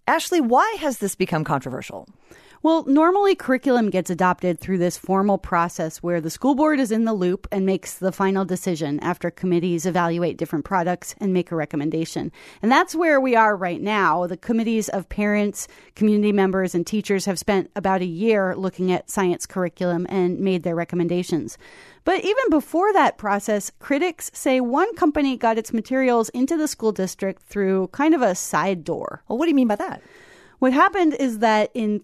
Ashley, why has this become controversial? Well, normally curriculum gets adopted through this formal process where the school board is in the loop and makes the final decision after committees evaluate different products and make a recommendation. And that's where we are right now. The committees of parents, community members, and teachers have spent about a year looking at science curriculum and made their recommendations. But even before that process, critics say one company got its materials into the school district through kind of a side door. Well, what do you mean by that? What happened is that in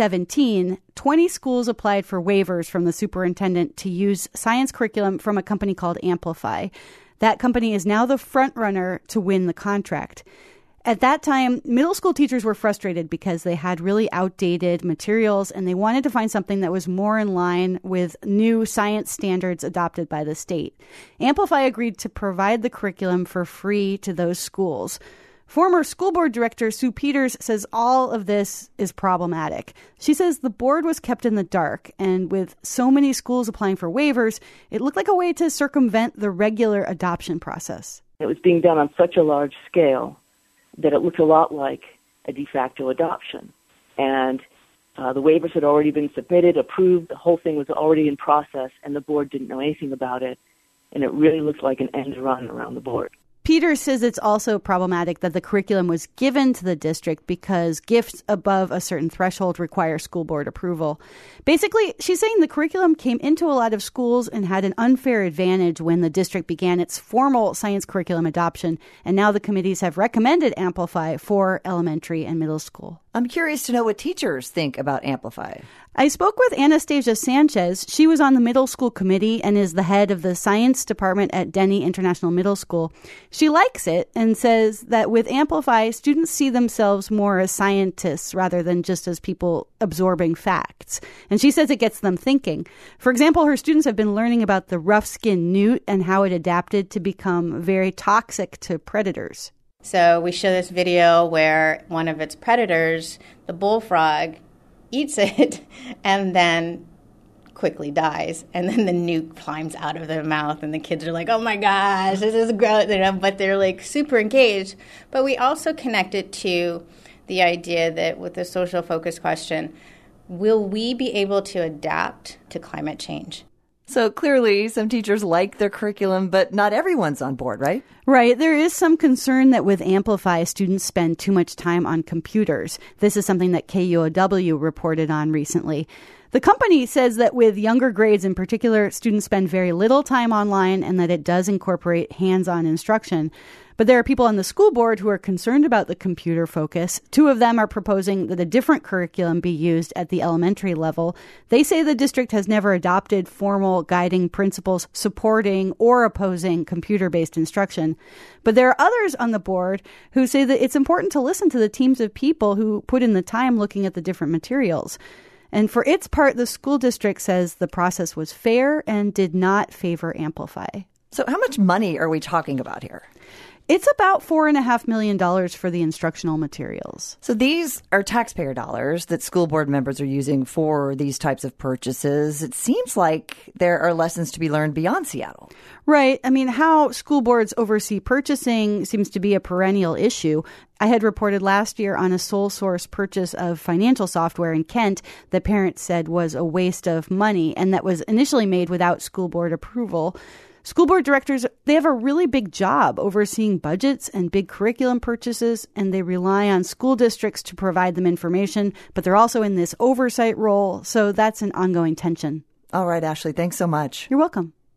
2017, 20 schools applied for waivers from the superintendent to use science curriculum from a company called Amplify. That company is now the front runner to win the contract. At that time, middle school teachers were frustrated because they had really outdated materials and they wanted to find something that was more in line with new science standards adopted by the state. Amplify agreed to provide the curriculum for free to those schools. Former school board director Sue Peters says all of this is problematic. She says the board was kept in the dark, and with so many schools applying for waivers, it looked like a way to circumvent the regular adoption process. It was being done on such a large scale that it looked a lot like a de facto adoption. And the waivers had already been submitted, approved, the whole thing was already in process, and the board didn't know anything about it. And it really looked like an end run around the board. Peters says it's also problematic that the curriculum was given to the district because gifts above a certain threshold require school board approval. Basically, she's saying the curriculum came into a lot of schools and had an unfair advantage when the district began its formal science curriculum adoption, and now the committees have recommended Amplify for elementary and middle school. I'm curious to know what teachers think about Amplify. I spoke with Anastasia Sanchez. She was on the middle school committee and is the head of the science department at Denny International Middle School. She likes it and says that with Amplify, students see themselves more as scientists rather than just as people absorbing facts. And she says it gets them thinking. For example, her students have been learning about the rough-skinned newt and how it adapted to become very toxic to predators. So we show this video where one of its predators, the bullfrog, eats it and then quickly dies. And then the newt climbs out of their mouth and the kids are like, oh my gosh, this is gross, but they're like super engaged. But we also connect it to the idea that with the social focus question, will we be able to adapt to climate change? So clearly some teachers like their curriculum, but not everyone's on board, right? Right. There is some concern that with Amplify, students spend too much time on computers. This is something that KUOW reported on recently. The company says that with younger grades in particular, students spend very little time online and that it does incorporate hands-on instruction. But there are people on the school board who are concerned about the computer focus. Two of them are proposing that a different curriculum be used at the elementary level. They say the district has never adopted formal guiding principles supporting or opposing computer-based instruction. But there are others on the board who say that it's important to listen to the teams of people who put in the time looking at the different materials. And for its part, the school district says the process was fair and did not favor Amplify. So how much money are we talking about here? It's about $4.5 million for the instructional materials. So these are taxpayer dollars that school board members are using for these types of purchases. It seems like there are lessons to be learned beyond Seattle. Right. I mean, how school boards oversee purchasing seems to be a perennial issue. I had reported last year on a sole source purchase of financial software in Kent that parents said was a waste of money and that was initially made without school board approval. School board directors, they have a really big job overseeing budgets and big curriculum purchases, and they rely on school districts to provide them information, but they're also in this oversight role, so that's an ongoing tension. All right, Ashley, thanks so much. You're welcome.